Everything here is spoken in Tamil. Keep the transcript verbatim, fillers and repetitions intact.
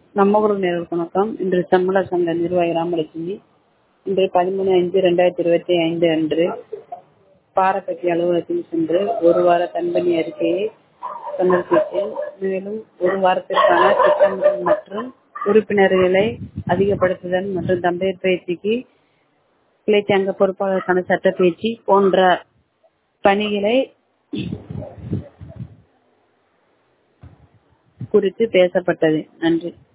நம்ம ஊர் நேர்களுக்கு வணக்கம். இன்று சம்பள சங்க நிர்வாகி ராமலட்சுமி. இன்று பதிமூணு அஞ்சு ரெண்டாயிரத்தி இருபத்தி ஐந்து அன்று பாரபட்சி அலுவலகத்தில் சென்று ஒரு வார தன்பணி அறிக்கையை சமர்ப்பித்தேன். மேலும் ஒரு வாரத்திற்கான திட்டமிடல் மற்றும் உறுப்பினர்களை அதிகப்படுத்துதல் மற்றும் தம்பெயர் பயிற்சிக்கு கிளைச்சங்க பொறுப்பாளருக்கான சட்ட பயிற்சி போன்ற பணிகளை குறித்து பேசப்பட்டது. நன்றி.